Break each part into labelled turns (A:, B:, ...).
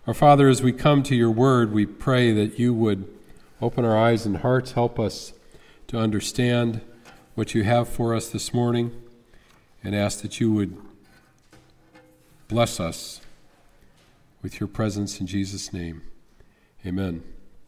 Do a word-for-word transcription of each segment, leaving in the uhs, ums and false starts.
A: Our Father, as we come to your word, we pray that you would open our eyes and hearts, help us to understand what you have for us this morning, and ask that you would bless us with your presence in Jesus' name. Amen.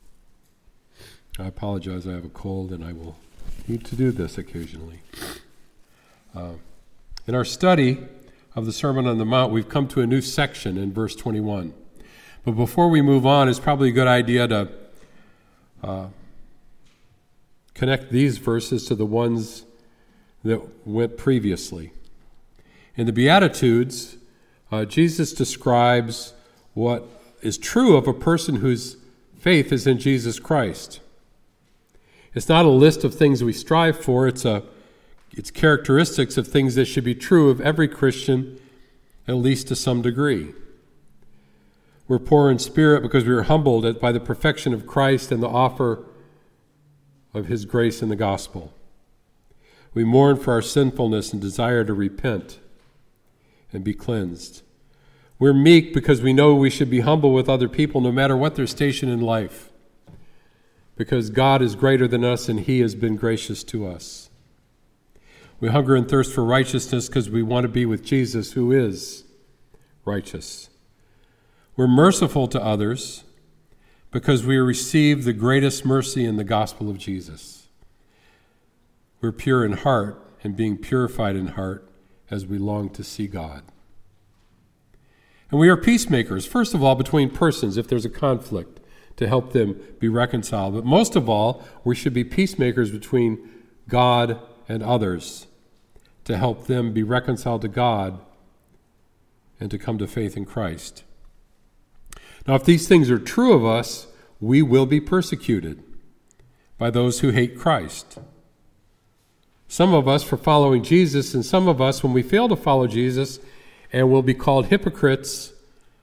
A: I apologize, I have a cold, and I will need to do this occasionally. Uh, in our study of the Sermon on the Mount, we've come to a new section in verse twenty-one. But before we move on, it's probably a good idea to uh, connect these verses to the ones that went previously. In the Beatitudes, uh, Jesus describes what is true of a person whose faith is in Jesus Christ. It's not a list of things we strive for, it's a it's characteristics of things that should be true of every Christian, at least to some degree. We're poor in spirit because we are humbled by the perfection of Christ and the offer of his grace in the gospel. We mourn for our sinfulness and desire to repent and be cleansed. We're meek because we know we should be humble with other people no matter what their station in life, because God is greater than us and he has been gracious to us. We hunger and thirst for righteousness because we want to be with Jesus, who is righteous. We're merciful to others because we receive the greatest mercy in the gospel of Jesus. We're pure in heart and being purified in heart as we long to see God. And we are peacemakers, first of all, between persons if there's a conflict, to help them be reconciled. But most of all, we should be peacemakers between God and others to help them be reconciled to God and to come to faith in Christ. Now, if these things are true of us, we will be persecuted by those who hate Christ. Some of us for following Jesus, and some of us when we fail to follow Jesus, and will be called hypocrites,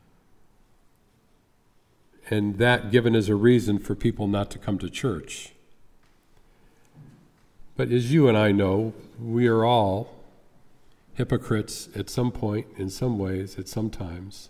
A: and that given as a reason for people not to come to church. But as you and I know, we are all hypocrites at some point, in some ways, at some times.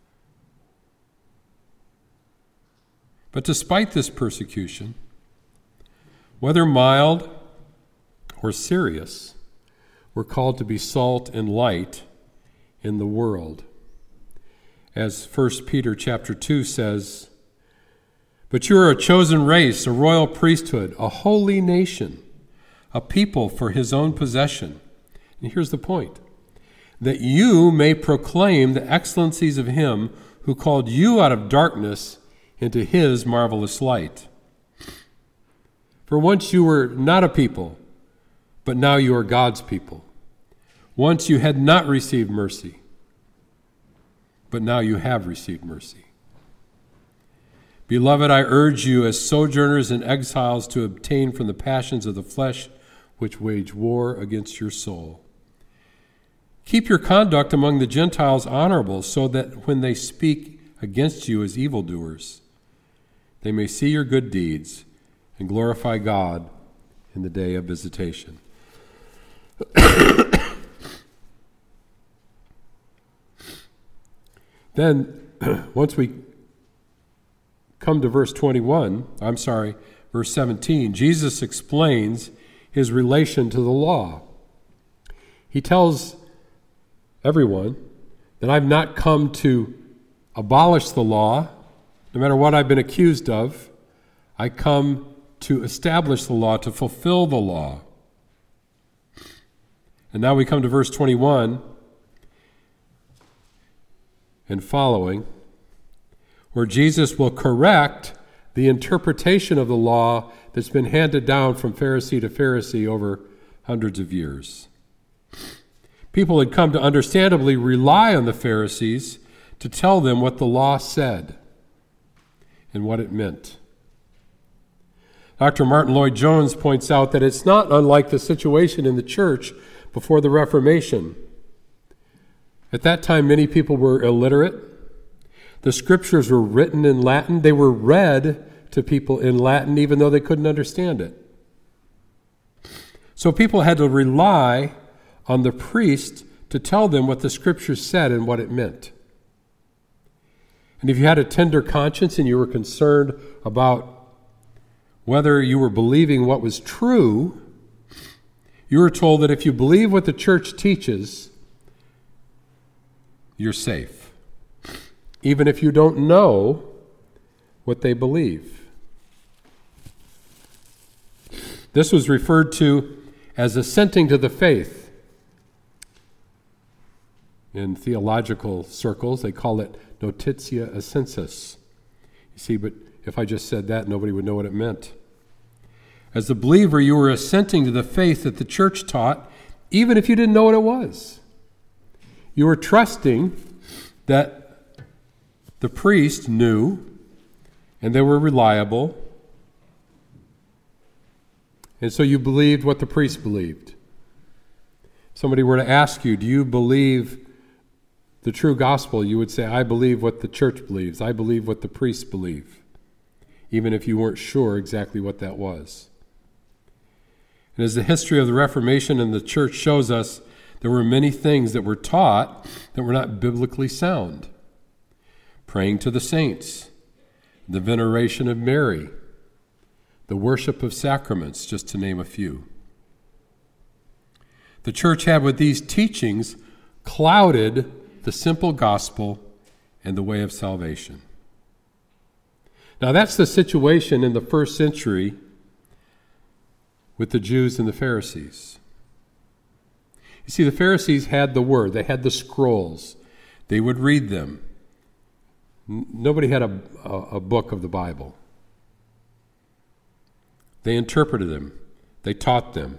A: But despite this persecution, whether mild or serious, we're called to be salt and light in the world. As First Peter chapter two says, "But you are a chosen race, a royal priesthood, a holy nation, a people for his own possession." And here's the point: that you may proclaim the excellencies of him who called you out of darkness into his marvelous light. For once you were not a people, but now you are God's people. Once you had not received mercy, but now you have received mercy. Beloved, I urge you as sojourners and exiles to abstain from the passions of the flesh which wage war against your soul. Keep your conduct among the Gentiles honorable, so that when they speak against you as evildoers, they may see your good deeds and glorify God in the day of visitation. Then, once we come to verse twenty-one, I'm sorry, verse seventeen, Jesus explains his relation to the law. He tells everyone that I've not come to abolish the law, no matter what I've been accused of. I come to establish the law, to fulfill the law. And now we come to verse twenty-one and following, where Jesus will correct the interpretation of the law that's been handed down from Pharisee to Pharisee over hundreds of years. People had come to understandably rely on the Pharisees to tell them what the law said and what it meant. Doctor Martin Lloyd-Jones points out that it's not unlike the situation in the church before the Reformation. At that time, many people were illiterate. The scriptures were written in Latin. They were read to people in Latin, even though they couldn't understand it. So people had to rely on the priest to tell them what the scriptures said and what it meant. And if you had a tender conscience and you were concerned about whether you were believing what was true, you were told that if you believe what the church teaches, you're safe, even if you don't know what they believe. This was referred to as assenting to the faith. In theological circles, they call it notitia assensus. You see, but if I just said that, nobody would know what it meant. As a believer, you were assenting to the faith that the church taught, even if you didn't know what it was. You were trusting that the priest knew, and they were reliable, and so you believed what the priest believed. If somebody were to ask you, do you believe the true gospel, you would say, I believe what the church believes. I believe what the priests believe, even if you weren't sure exactly what that was. And as the history of the Reformation and the church shows us, there were many things that were taught that were not biblically sound. Praying to the saints, the veneration of Mary, the worship of sacraments, just to name a few. The church had with these teachings clouded the simple gospel and the way of salvation. Now that's the situation in the first century with the Jews and the Pharisees. You see, the Pharisees had the word, they had the scrolls, they would read them. N- nobody had a, a, a book of the Bible. They interpreted them, they taught them.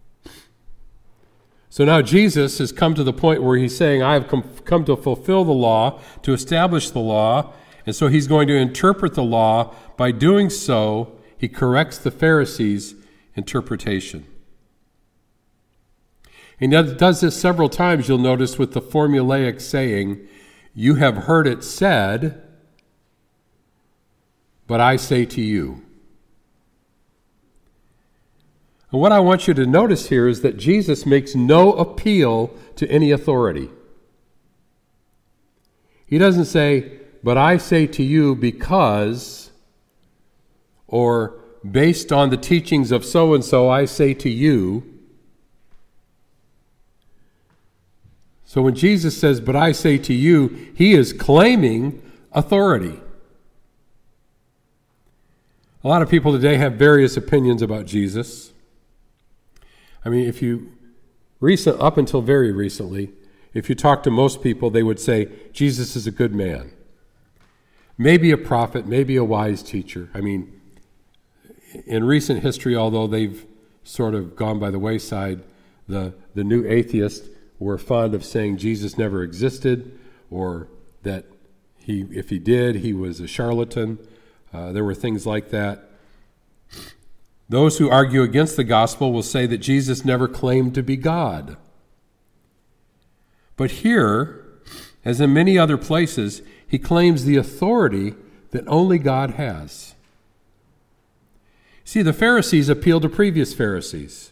A: So now Jesus has come to the point where he's saying, I have come, come to fulfill the law, to establish the law, and so he's going to interpret the law. By doing so, he corrects the Pharisees' interpretation. He does this several times, you'll notice, with the formulaic saying, you have heard it said, but I say to you. And what I want you to notice here is that Jesus makes no appeal to any authority. He doesn't say, but I say to you because, or based on the teachings of so-and-so, I say to you. So when Jesus says, but I say to you, he is claiming authority. A lot of people today have various opinions about Jesus. I mean, if you, recent, up until very recently, if you talk to most people, they would say, Jesus is a good man. Maybe a prophet, maybe a wise teacher. I mean, in recent history, although they've sort of gone by the wayside, the, the new atheists were fond of saying Jesus never existed, or that he, if he did, he was a charlatan. Uh, there were things like that. Those who argue against the gospel will say that Jesus never claimed to be God. But here, as in many other places, he claims the authority that only God has. See, the Pharisees appeal to previous Pharisees.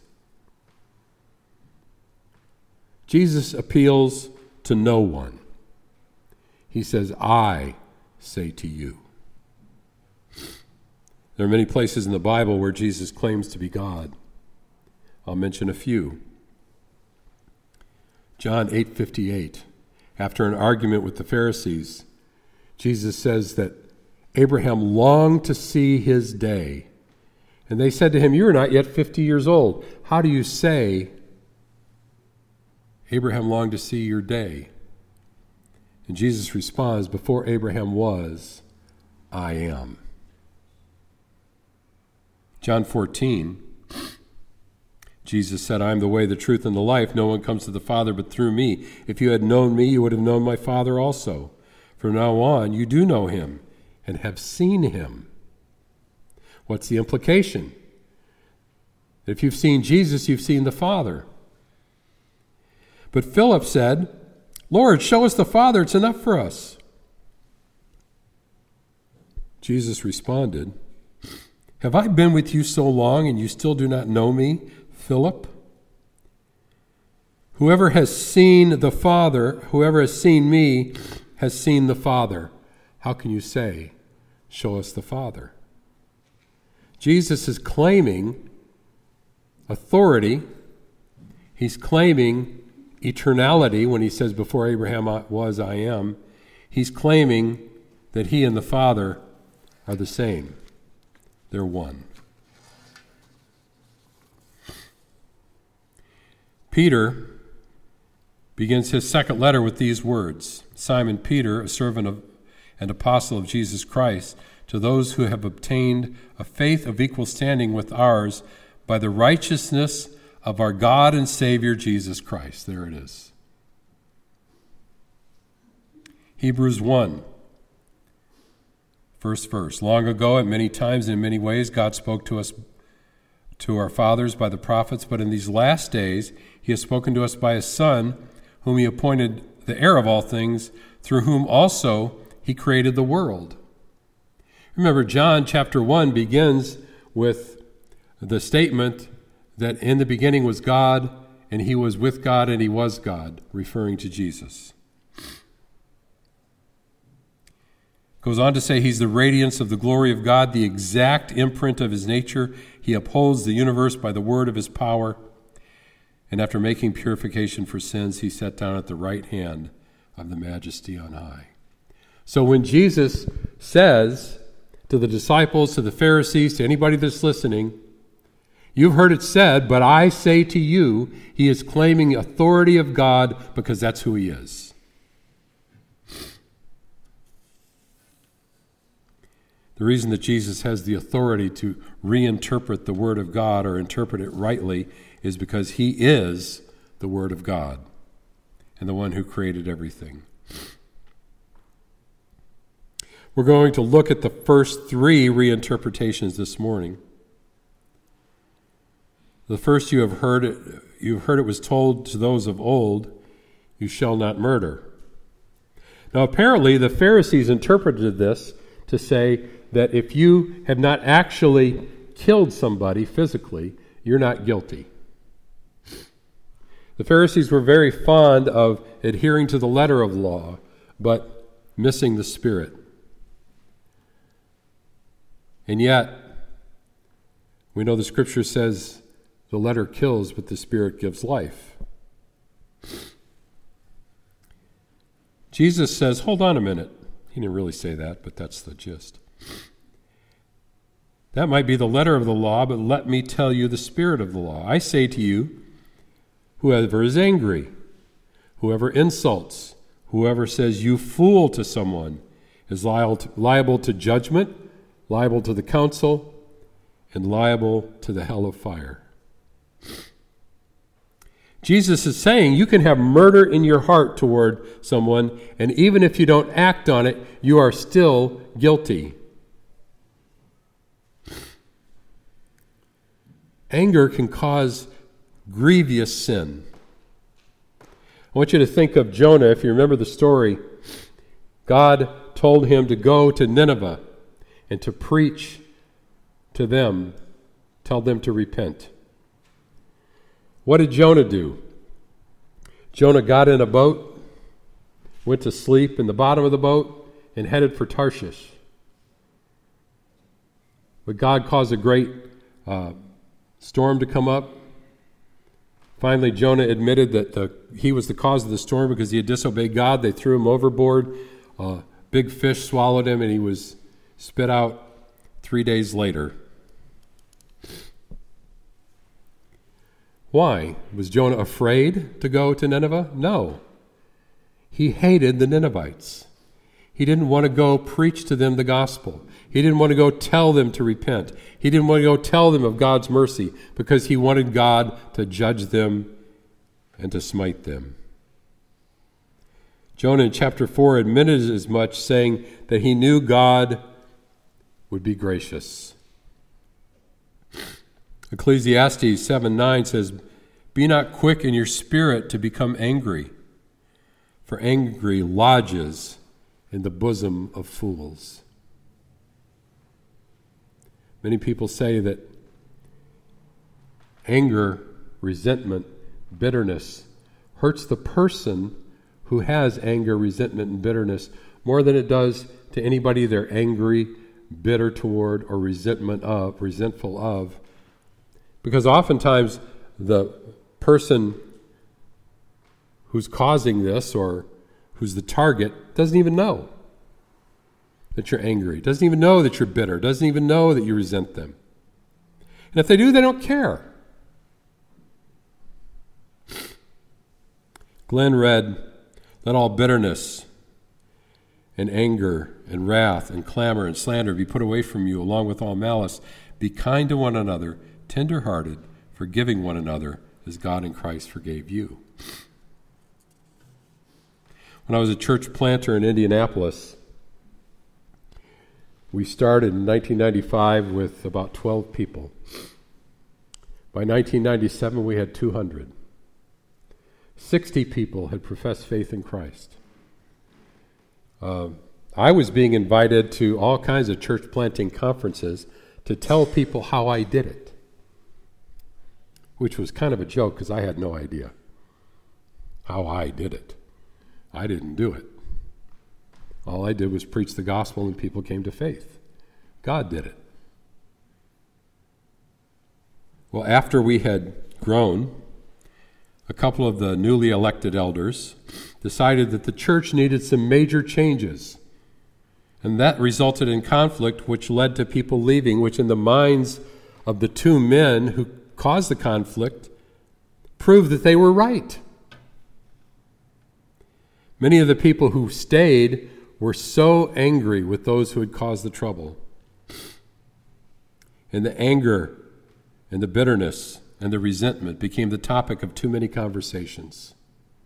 A: Jesus appeals to no one. He says, I say to you. There are many places in the Bible where Jesus claims to be God. I'll mention a few. John eight fifty-eight. After an argument with the Pharisees, Jesus says that Abraham longed to see his day. And they said to him, you are not yet fifty years old. How do you say Abraham longed to see your day? And Jesus responds, before Abraham was, I am. John fourteen, Jesus said, I am the way, the truth, and the life. No one comes to the Father but through me. If you had known me, you would have known my Father also. From now on, you do know him and have seen him. What's the implication? If you've seen Jesus, you've seen the Father. But Philip said, Lord, show us the Father. It's enough for us. Jesus responded, have I been with you so long and you still do not know me, Philip? Whoever has seen the Father, whoever has seen me, has seen the Father. how can you say, show us the Father? Jesus is claiming authority. He's claiming eternality when he says, before Abraham was, I am. He's claiming that he and the Father are the same. They're one. Peter begins his second letter with these words: Simon Peter, a servant of and apostle of Jesus Christ, to those who have obtained a faith of equal standing with ours by the righteousness of our God and Savior Jesus Christ. There it is. Hebrews one, first verse. Long ago, at many times and in many ways, God spoke to us, to our fathers by the prophets, but in these last days he has spoken to us by his Son, whom he appointed the heir of all things, through whom also he created the world. Remember, John chapter one begins with the statement that in the beginning was God, and he was with God, and he was God, referring to Jesus. Goes on to say he's the radiance of the glory of God, the exact imprint of his nature. He upholds the universe by the word of his power. And after making purification for sins, he sat down at the right hand of the Majesty on high. So when Jesus says to the disciples, to the Pharisees, to anybody that's listening, you've heard it said, but I say to you, he is claiming authority of God because that's who he is. The reason that Jesus has the authority to reinterpret the Word of God or interpret it rightly is because he is the Word of God and the one who created everything. We're going to look at the first three reinterpretations this morning. The first, you have heard it, you've heard it was told to those of old, you shall not murder. Now apparently the Pharisees interpreted this to say that if you have not actually killed somebody physically, you're not guilty. The Pharisees were very fond of adhering to the letter of law, but missing the spirit. And yet, we know the Scripture says the letter kills, but the Spirit gives life. Jesus says, hold on a minute. He didn't really say that, but that's the gist. That might be the letter of the law, but let me tell you the spirit of the law. I say to you, whoever is angry, whoever insults, whoever says you fool to someone is liable to, liable to judgment, liable to the council, and liable to the hell of fire. Jesus is saying you can have murder in your heart toward someone, and even if you don't act on it, you are still guilty. Anger can cause grievous sin. I want you to think of Jonah. If you remember the story, God told him to go to Nineveh and to preach to them, tell them to repent. What did Jonah do? Jonah got in a boat, went to sleep in the bottom of the boat, and headed for Tarshish. But God caused a great uh, storm to come up. Finally, Jonah admitted that the, he was the cause of the storm because he had disobeyed God. They threw him overboard. A big fish swallowed him, and he was spit out three days later. Why? Was Jonah afraid to go to Nineveh? No. He hated the Ninevites. He didn't want to go preach to them the gospel. He didn't want to go tell them to repent. He didn't want to go tell them of God's mercy because he wanted God to judge them and to smite them. Jonah in chapter four admitted as much, saying that he knew God would be gracious. Ecclesiastes seven nine says, "Be not quick in your spirit to become angry, for angry lodges in the bosom of fools." Many people say that anger, resentment, bitterness hurts the person who has anger, resentment, and bitterness more than it does to anybody they're angry, bitter toward, or resentment of, resentful of. Because oftentimes the person who's causing this or who's the target doesn't even know that you're angry, doesn't even know that you're bitter, doesn't even know that you resent them. And if they do, they don't care. Glenn read, "Let all bitterness and anger and wrath and clamor and slander be put away from you, along with all malice. Be kind to one another, tender-hearted, forgiving one another, as God in Christ forgave you." When I was a church planter in Indianapolis, we started in nineteen ninety-five with about twelve people. By nineteen ninety-seven, we had two hundred. sixty people had professed faith in Christ. Uh, I was being invited to all kinds of church planting conferences to tell people how I did it, which was kind of a joke because I had no idea how I did it. I didn't do it. All I did was preach the gospel and people came to faith. God did it. Well, after we had grown, a couple of the newly elected elders decided that the church needed some major changes. And that resulted in conflict, which led to people leaving, which in the minds of the two men who caused the conflict proved that they were right. Many of the people who stayed were so angry with those who had caused the trouble. And the anger and the bitterness and the resentment became the topic of too many conversations.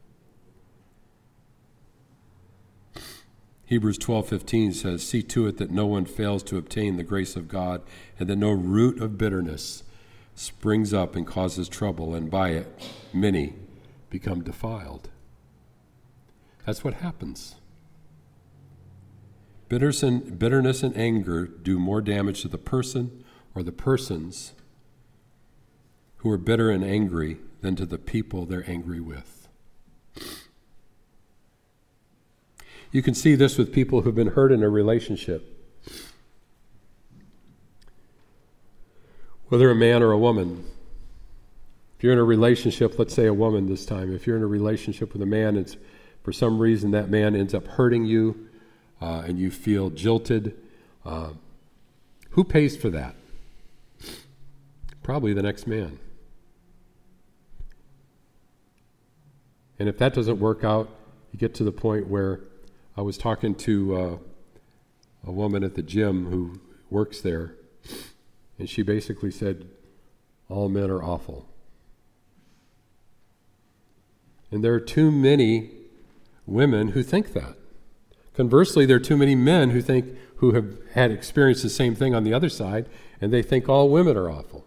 A: Hebrews twelve fifteen says, "See to it that no one fails to obtain the grace of God, and that no root of bitterness springs up and causes trouble, and by it many become defiled." That's what happens. Bitterness and, bitterness and anger do more damage to the person or the persons who are bitter and angry than to the people they're angry with. You can see this with people who've been hurt in a relationship. Whether a man or a woman. If you're in a relationship, let's say a woman this time, if you're in a relationship with a man and for some reason that man ends up hurting you uh, and you feel jilted, uh, who pays for that? Probably the next man. And if that doesn't work out, you get to the point where I was talking to uh, a woman at the gym who works there, and she basically said, all men are awful. And there are too many women who think that. Conversely, there are too many men who think, who have had experienced the same thing on the other side, and they think all women are awful.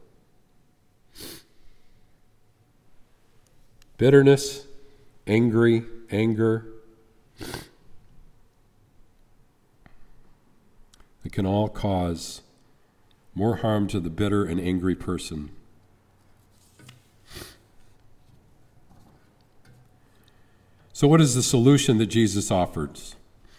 A: Bitterness, angry, anger, it can all cause more harm to the bitter and angry person. So what is the solution that Jesus offers?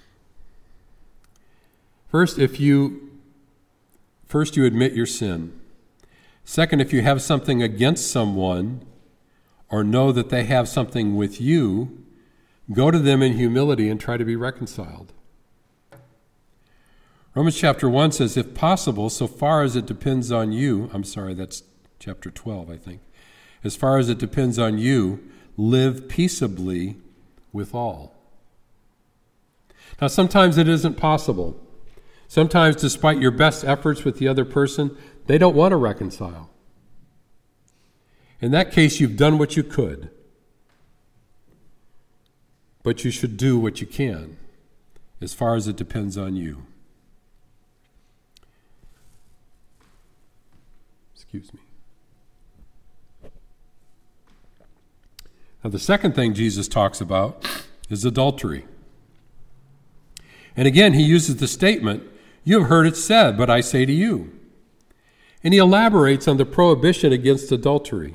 A: First, if you first you admit your sin. Second, if you have something against someone or know that they have something with you, go to them in humility and try to be reconciled. Romans chapter one says, if possible, so far as it depends on you, I'm sorry, that's chapter twelve, I think. As far as it depends on you, live peaceably with all. Now, sometimes it isn't possible. Sometimes, despite your best efforts with the other person, they don't want to reconcile. In that case, you've done what you could. But you should do what you can, as far as it depends on you. Excuse me. Now, the second thing Jesus talks about is adultery. And again, he uses the statement, you have heard it said, but I say to you. And he elaborates on the prohibition against adultery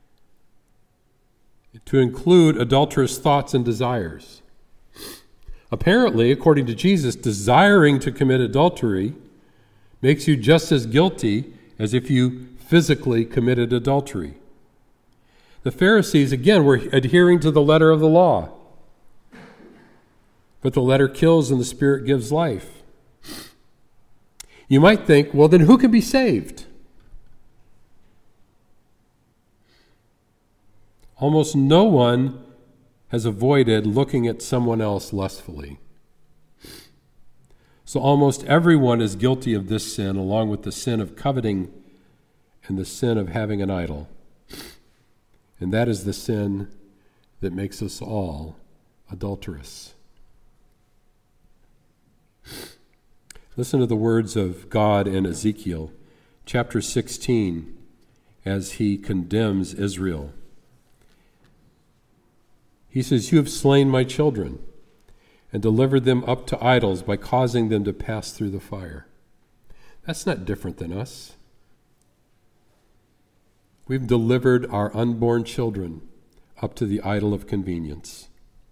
A: to include adulterous thoughts and desires. Apparently, according to Jesus, desiring to commit adultery makes you just as guilty as if you physically committed adultery. The Pharisees, again, were adhering to the letter of the law. But the letter kills and the Spirit gives life. You might think, well, then who can be saved? Almost no one has avoided looking at someone else lustfully. So almost everyone is guilty of this sin, along with the sin of coveting and the sin of having an idol. And that is the sin that makes us all adulterous. Listen to the words of God in Ezekiel chapter sixteen as he condemns Israel. He says, "You have slain my children and delivered them up to idols by causing them to pass through the fire." That's not different than us. We've delivered our unborn children up to the idol of convenience.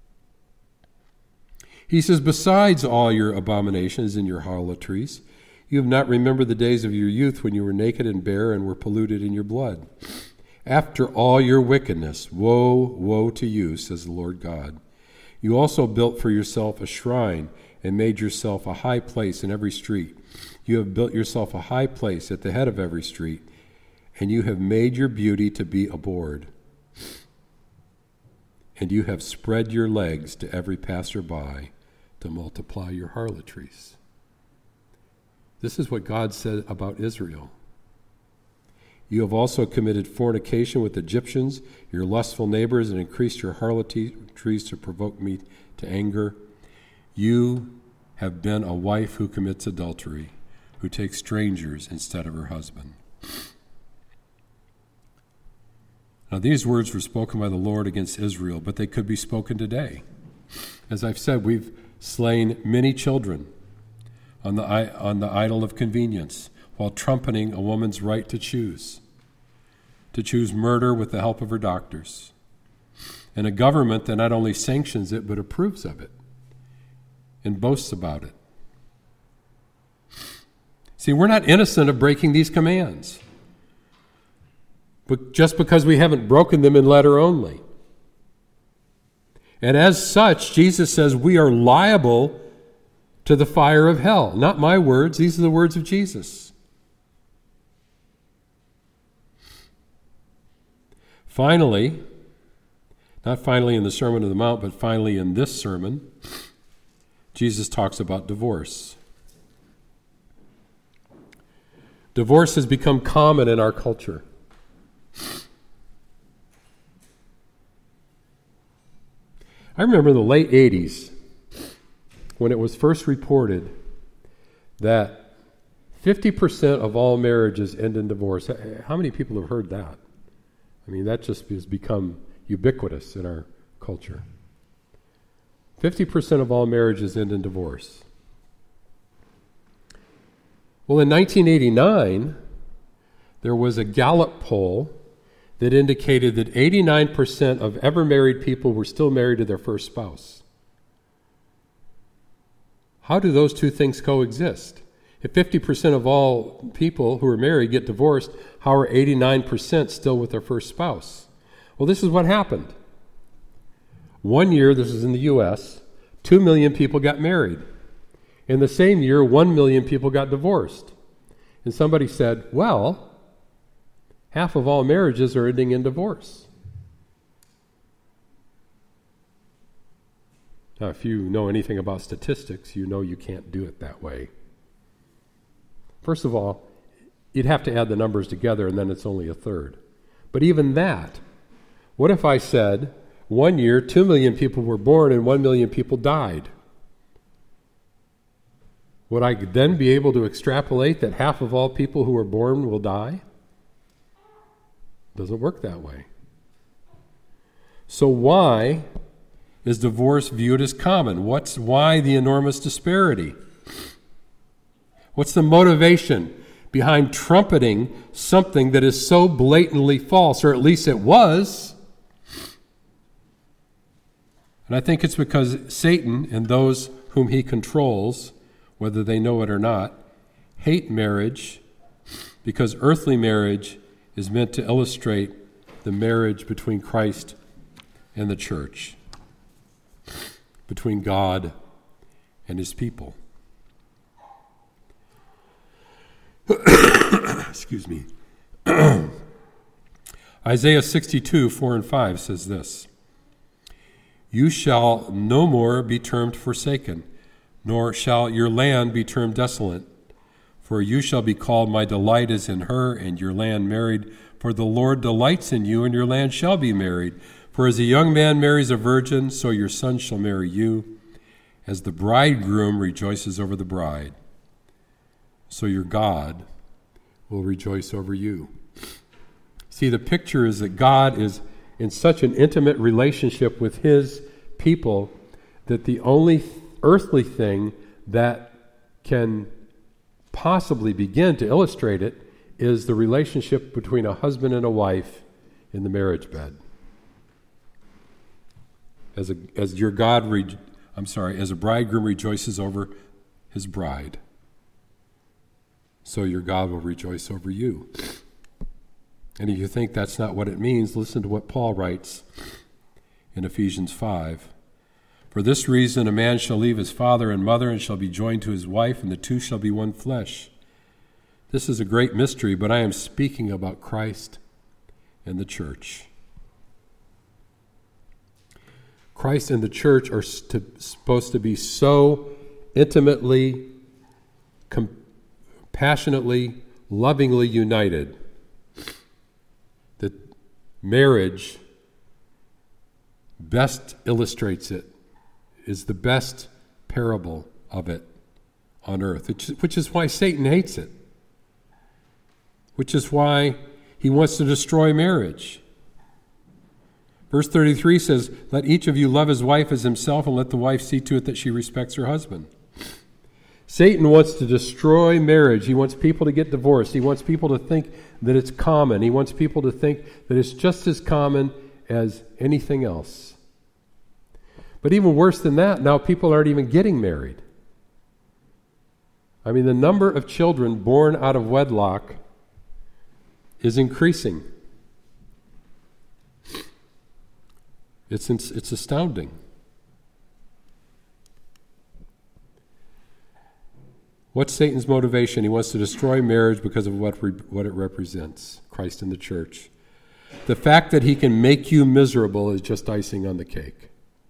A: He says, "Besides all your abominations and your harlotries, you have not remembered the days of your youth when you were naked and bare and were polluted in your blood. After all your wickedness, woe, woe to you, says the Lord God. You also built for yourself a shrine and made yourself a high place in every street. You have built yourself a high place at the head of every street, and you have made your beauty to be abhorred. And you have spread your legs to every passerby to multiply your harlotries." This is what God said about Israel. "You have also committed fornication with Egyptians, your lustful neighbors, and increased your harlotries to provoke me to anger. You have been a wife who commits adultery, who takes strangers instead of her husband." Now, these words were spoken by the Lord against Israel, but they could be spoken today. As I've said, we've slain many children on the, on the idol of convenience while trumpeting a woman's right to choose, to choose murder with the help of her doctors, and a government that not only sanctions it but approves of it and boasts about it. See, we're not innocent of breaking these commands, but just because we haven't broken them in letter only. And as such, Jesus says we are liable to the fire of hell. Not my words, these are the words of Jesus. Finally, not finally in the Sermon on the Mount, but finally in this sermon, Jesus talks about divorce. Divorce has become common in our culture. I remember in the late eighties when it was first reported that fifty percent of all marriages end in divorce. How many people have heard that? I mean, that just has become ubiquitous in our culture. fifty percent of all marriages end in divorce. Well, in nineteen eighty-nine, there was a Gallup poll that indicated that eighty-nine percent of ever married people were still married to their first spouse. How do those two things coexist? If fifty percent of all people who are married get divorced, how are eighty-nine percent still with their first spouse? Well, this is what happened. One year, this is in the U S, two million people got married. In the same year, one million people got divorced. And somebody said, well, half of all marriages are ending in divorce. Now, if you know anything about statistics, you know you can't do it that way. First of all, you'd have to add the numbers together, and then it's only a third. But even that, what if I said one year, two million people were born and one million people died? Would I then be able to extrapolate that half of all people who are born will die? It doesn't work that way. So why is divorce viewed as common? What's why the enormous disparity? What's the motivation behind trumpeting something that is so blatantly false, or at least it was? And I think it's because Satan and those whom he controls, whether they know it or not, hate marriage because earthly marriage is meant to illustrate the marriage between Christ and the church, between God and his people. Excuse me. Isaiah sixty-two, four and five says this: You shall no more be termed forsaken, nor shall your land be termed desolate. For you shall be called, My delight is in her, and your land married. For the Lord delights in you, and your land shall be married. For as a young man marries a virgin, so your son shall marry you. As the bridegroom rejoices over the bride, so your God will rejoice over you. See, the picture is that God is in such an intimate relationship with his people that the only earthly thing that can possibly begin to illustrate it is the relationship between a husband and a wife in the marriage bed. As a, as your God, re, I'm sorry, as a bridegroom rejoices over his bride, so your God will rejoice over you. And if you think that's not what it means, listen to what Paul writes in Ephesians five. For this reason a man shall leave his father and mother and shall be joined to his wife, and the two shall be one flesh. This is a great mystery, but I am speaking about Christ and the church. Christ and the church are st- supposed to be so intimately, com- passionately, lovingly united that marriage best illustrates it, is the best parable of it on earth, which, which is why Satan hates it, which is why he wants to destroy marriage. Verse thirty-three says, Let each of you love his wife as himself, and let the wife see to it that she respects her husband. Satan wants to destroy marriage. He wants people to get divorced. He wants people to think that it's common. He wants people to think that it's just as common as anything else. But even worse than that, now people aren't even getting married. I mean, the number of children born out of wedlock is increasing. It's it's astounding. What's Satan's motivation? He wants to destroy marriage because of what re, what it represents, Christ and the church. The fact that he can make you miserable is just icing on the cake.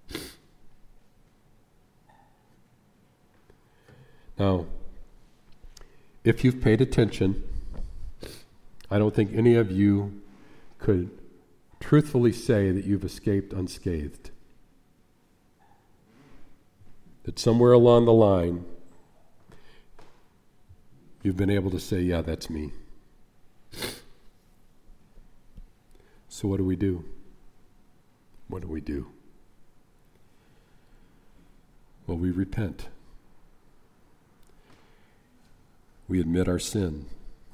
A: Now, if you've paid attention, I don't think any of you could truthfully say that you've escaped unscathed. That somewhere along the line, you've been able to say, yeah, that's me. So what do we do? What do we do? Well, we repent. We admit our sin.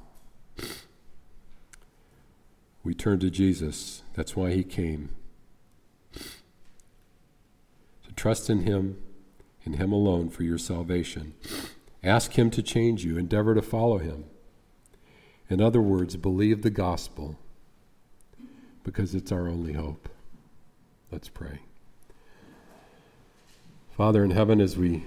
A: We turn to Jesus. That's why he came. To trust in him, in him alone for your salvation. Ask him to change you. Endeavor to follow him. In other words, believe the gospel, because it's our only hope. Let's pray. Father in heaven, as we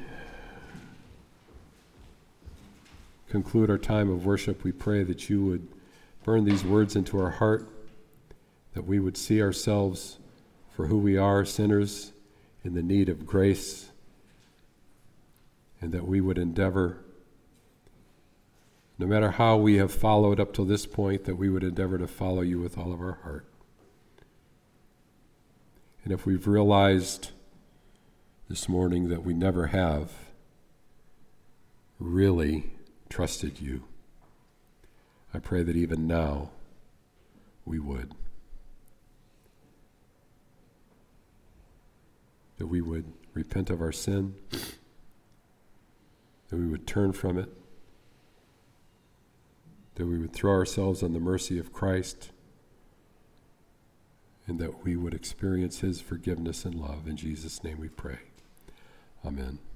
A: conclude our time of worship, we pray that you would burn these words into our heart, that we would see ourselves for who we are, sinners in the need of grace, and that we would endeavor, no matter how we have followed up to this point, that we would endeavor to follow you with all of our heart. And if we've realized this morning that we never have really trusted you, I pray that even now we would. That we would repent of our sin, that we would turn from it, that we would throw ourselves on the mercy of Christ, and that we would experience his forgiveness and love. In Jesus' name we pray. Amen.